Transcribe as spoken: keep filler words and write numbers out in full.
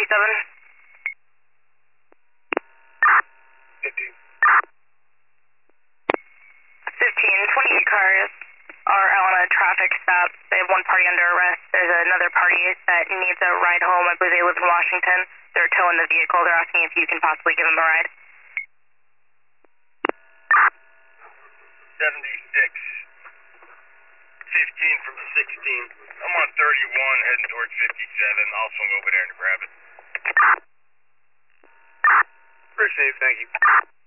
fifty-seven. fifteen. fifteen, twenty-eight cars are out on a traffic stop. They have one party under arrest. There's another party that needs a ride home. I believe they live in Washington. They're towing the vehicle. They're asking if you can possibly give them a ride. seventy-six. fifteen from sixteen. I'm on thirty-one heading towards fifty-seven. I'll swing over there and grab it. Appreciate it, thank you.